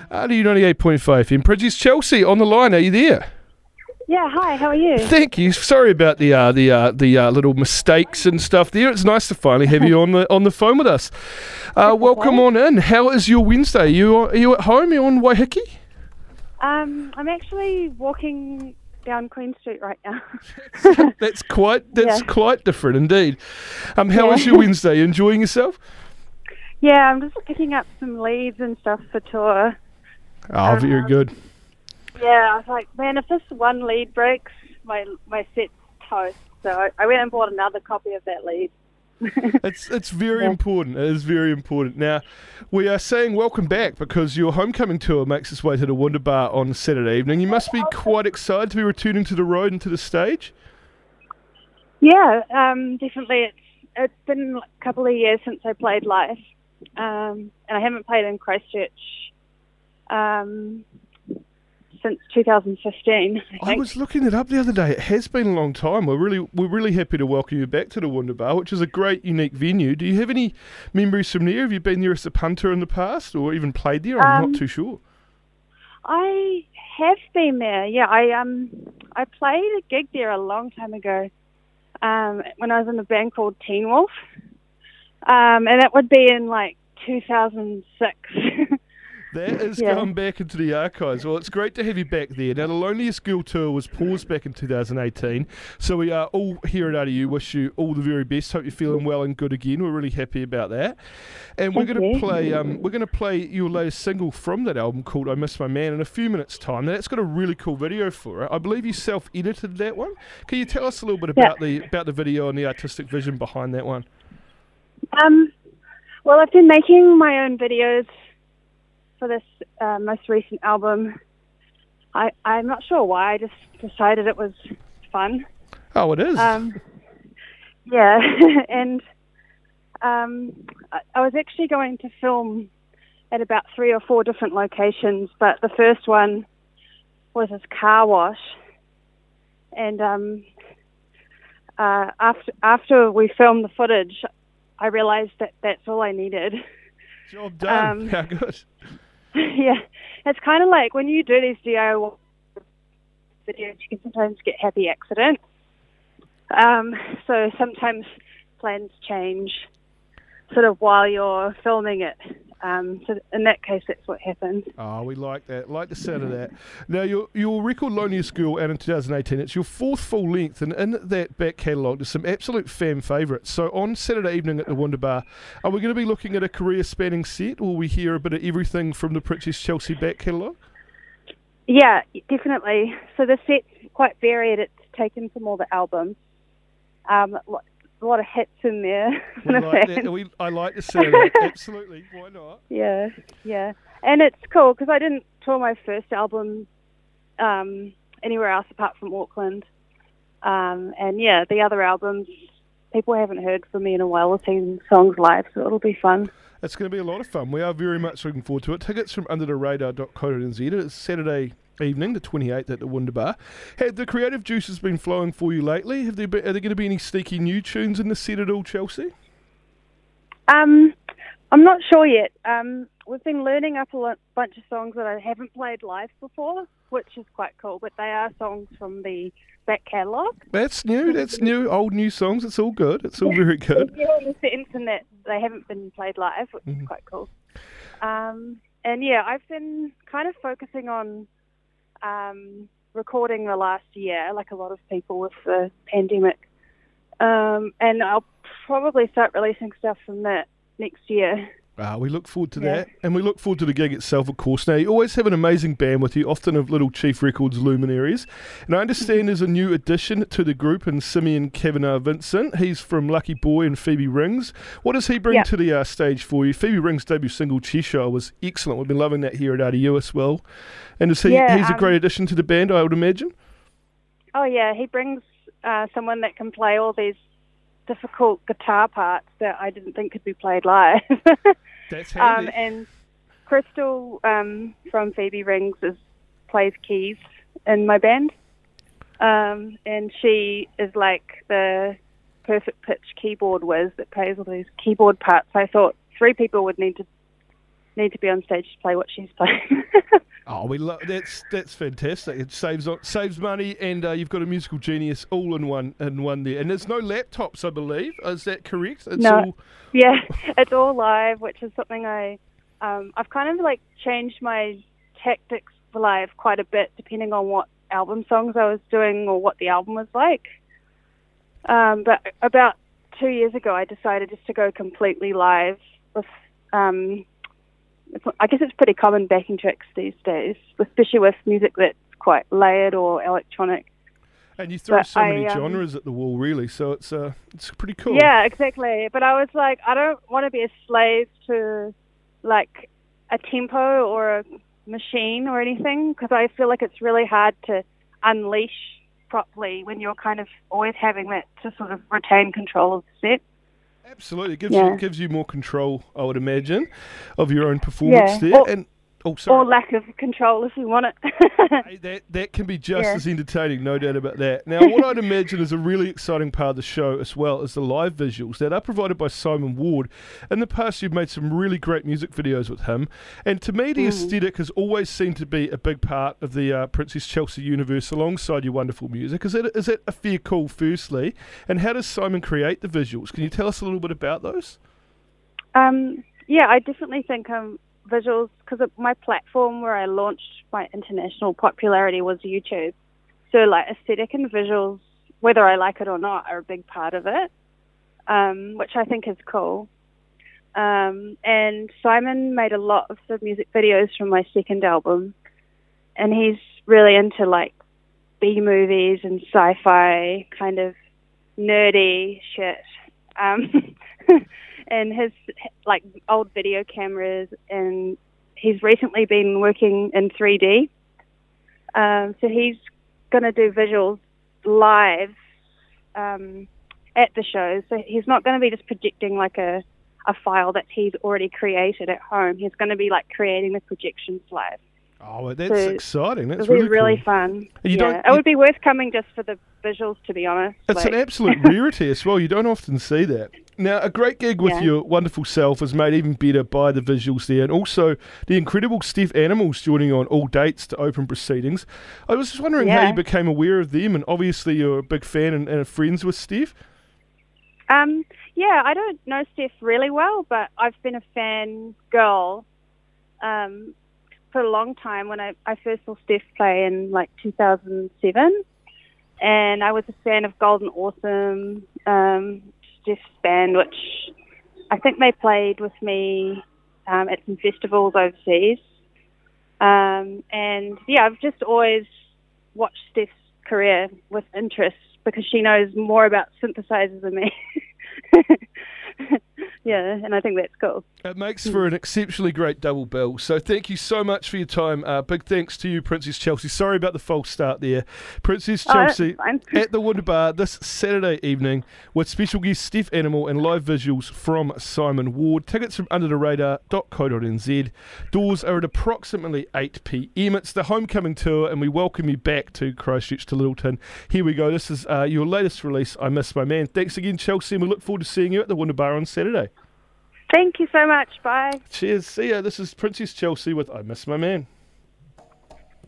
98.5 FM. Produce Chelsea on the line. Are you there? Yeah, hi, how are you? Thank you. Sorry about the little mistakes and stuff there. It's nice to finally have you on the phone with us. Welcome on in. How is your Wednesday? Are you at home? You're on Waiheke? I'm actually walking down Queen Street right now. That's quite different indeed. How is your Wednesday? You enjoying yourself? Yeah, I'm just picking up some leads and stuff for tour. Oh, very good. Yeah, I was like, man, if this one lead breaks, my set's toast. So I went and bought another copy of that lead. It's very important. It is very important. Now, we are saying welcome back because your homecoming tour makes its way to the Wunderbar on Saturday evening. You must be quite excited to be returning to the road and to the stage. Yeah, definitely. It's been a couple of years since I played live, and I haven't played in Christchurch since 2015. I was looking it up the other day. It has been a long time. We're really happy to welcome you back to the Wunderbar, which is a great, unique venue. Do you have any memories from there? Have you been there as a punter in the past, or even played there? I'm not too sure. I have been there. Yeah, I played a gig there a long time ago when I was in a band called Teen Wolf, and that would be in like 2006. That is going back into the archives. Well, it's great to have you back there. Now, the Loneliest Girl tour was paused back in 2018, so we are all here at RDU. Wish you all the very best. Hope you're feeling well and good again. We're really happy about that. And we're going to play your latest single from that album called "I Miss My Man" in a few minutes' time. Now, that's got a really cool video for it. I believe you self-edited that one. Can you tell us a little bit about the video and the artistic vision behind that one? Well, I've been making my own videos for this most recent album. I'm not sure why. I just decided it was fun. Oh, it is? Yeah, and I was actually going to film at about 3 or 4 different locations, but the first one was this car wash. And after we filmed the footage, I realized that that's all I needed. Job done. How good. Yeah, it's kind of like when you do these DIY videos, you can sometimes get happy accidents. So sometimes plans change sort of while you're filming it. So in that case, that's what happened. Oh, we like that. Like the sound of that. Now, your record Loneliest Girl out in 2018, it's your 4th full length, and in that back catalogue, there's some absolute fan favourites. So on Saturday evening at the Wunderbar, are we going to be looking at a career-spanning set, or will we hear a bit of everything from the Pritchie's Chelsea back catalogue? Yeah, definitely. So the set's quite varied. It's taken from all the albums. A lot of hits in there. I like the sound of that. Absolutely. Why not? Yeah. And it's cool because I didn't tour my first album anywhere else apart from Auckland. And yeah, the other albums, people haven't heard from me in a while or seen songs live, so it'll be fun. It's going to be a lot of fun. We are very much looking forward to it. Tickets from undertheradar.co.nz. It's Saturday evening, the 28th at the Wunderbar. Have the creative juices been flowing for you lately? Are there going to be any sneaky new tunes in the set at all, Chelsea? I'm not sure yet. We've been learning up a bunch of songs that I haven't played live before, which is quite cool, but they are songs from the back catalogue. That's new, old new songs. It's all good. It's all very good. Yeah, in the sense in that they haven't been played live, which is quite cool. And yeah, I've been kind of focusing on recording the last year, like a lot of people with the pandemic. And I'll probably start releasing stuff from that next year. We look forward to that, and we look forward to the gig itself, of course. Now, you always have an amazing band with you, often of Little Chief Records luminaries, and I understand there's a new addition to the group in Simeon Kavanagh Vincent. He's from Lucky Boy and Phoebe Rings. What does he bring to the stage for you? Phoebe Rings' debut single, Cheshire, was excellent. We've been loving that here at RDU as well. And he's a great addition to the band, I would imagine? Oh, yeah, he brings someone that can play all these difficult guitar parts that I didn't think could be played live. That's handy. And Crystal from Phoebe Rings plays keys in my band. And she is like the perfect pitch keyboard whiz that plays all these keyboard parts. I thought 3 people would need need to be on stage to play what she's playing. Oh, that's fantastic. It saves money, and you've got a musical genius all in one there. And there's no laptops, I believe. Is that correct? No. Yeah, it's all live, which is something I've kind of like changed my tactics for live quite a bit, depending on what album songs I was doing or what the album was like. But about 2 years ago, I decided just to go completely live with. I guess it's pretty common backing tracks these days, especially with music that's quite layered or electronic. And you throw so many genres at the wall, really, so it's pretty cool. Yeah, exactly. But I was like, I don't want to be a slave to like a tempo or a machine or anything, because I feel like it's really hard to unleash properly when you're kind of always having that to sort of retain control of the set. Absolutely, it gives you more control, I would imagine, of your own performance there. Or lack of control, if you want it. that can be just as entertaining, no doubt about that. Now, what I'd imagine is a really exciting part of the show as well is the live visuals that are provided by Simon Ward. In the past, you've made some really great music videos with him, and to me, the aesthetic has always seemed to be a big part of the Princess Chelsea universe alongside your wonderful music. Is it a fair call, firstly? And how does Simon create the visuals? Can you tell us a little bit about those? Yeah, I definitely think visuals, because my platform where I launched my international popularity was YouTube. So like aesthetic and visuals, whether I like it or not, are a big part of it, which I think is cool. And Simon made a lot of the music videos from my second album, and he's really into like B movies and sci-fi kind of nerdy shit. And his like old video cameras, and he's recently been working in 3D. So he's going to do visuals live at the show. So he's not going to be just projecting like a file that he's already created at home. He's going to be like creating the projections live. Oh, that's exciting. That's really cool. Really fun. It would be worth coming just for the visuals, to be honest. It's an absolute rarity as well. You don't often see that. Now, a great gig with your wonderful self is made even better by the visuals there, and also the incredible Steph Animals joining on all dates to open proceedings. I was just wondering how you became aware of them, and obviously you're a big fan and friends with Steph. I don't know Steph really well, but I've been a fan girl for a long time. When I first saw Steph play in like 2007, and I was a fan of Golden Awesome, Steph's band, which I think they played with me at some festivals overseas. And I've just always watched Steph's career with interest because she knows more about synthesizers than me. And I think that's cool. It makes for an exceptionally great double bill. So thank you so much for your time. Big thanks to you, Princess Chelsea. Sorry about the false start there. Princess Chelsea at the Wunderbar this Saturday evening with special guest Steph Animal and live visuals from Simon Ward. Tickets from undertheradar.co.nz. Doors are at approximately 8 p.m. It's the homecoming tour, and we welcome you back to Christchurch to Littleton. Here we go. This is your latest release, I Miss My Man. Thanks again, Chelsea, and we look forward to seeing you at the Wunderbar on Saturday. Thank you so much. Bye. Cheers. See ya. This is Princess Chelsea with I Miss My Man.